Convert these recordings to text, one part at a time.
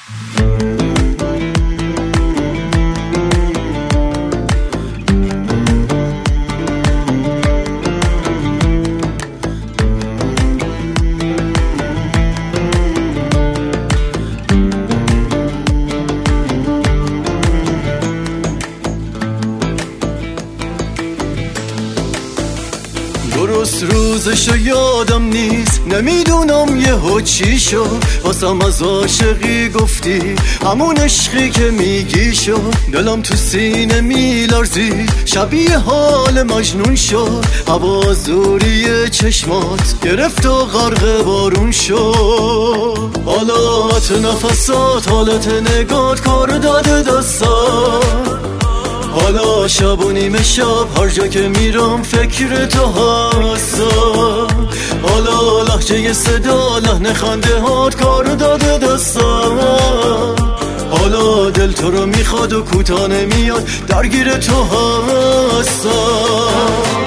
درست روزشو یادم نیست، نمیدونم یهو چی شد، واسم از عاشقی گفتی همون عشقی که میگی شد. دلم تو سینه میلرزید، شبیه حال مجنون شد، هوا زوری چشمات گرفت و غرق بارون شد. حالات نفسات، حالت نگات کار داده دستات. حالا شب و نیمه شب هر جا که میرم فکر تو هستم. حالا لحجه صدا، لحن خنده هات کار داده دستم. حالا دل تو رو میخواد و کوتاه نمیاد، درگیر تو هستم.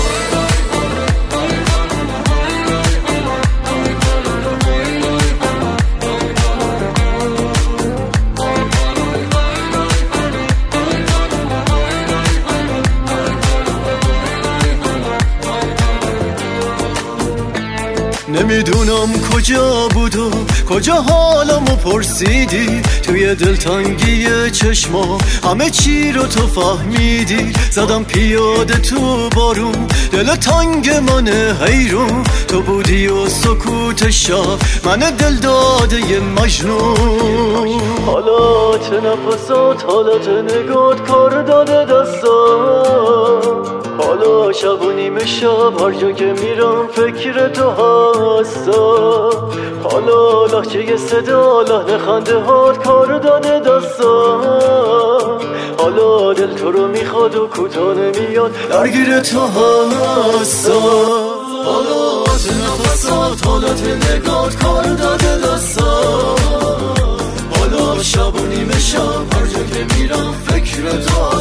نمیدونم کجا بود و کجا حالمو پرسیدی، توی دلتنگی چشما همه چی رو تو فهمیدی. زدم پیاده تو بارون، دل تنگ من حیرون، تو بودی و سکوت شب من دل داده مجنون. حالات نفسات، حالت نگات کار داده دستم. حالا شب و نیمه شب هر جا که میرم فکر تو هستم. حالا لحجه صدا، لحن خنده هات کار داده دستم. حالا دل تو رو میخواد و کوتاه نمیاد، درگیر تو هستم. حالات نفسات، حالت نگات کار داده دستم. حالا شب و نیمه شب هر جا که میرم فکر تو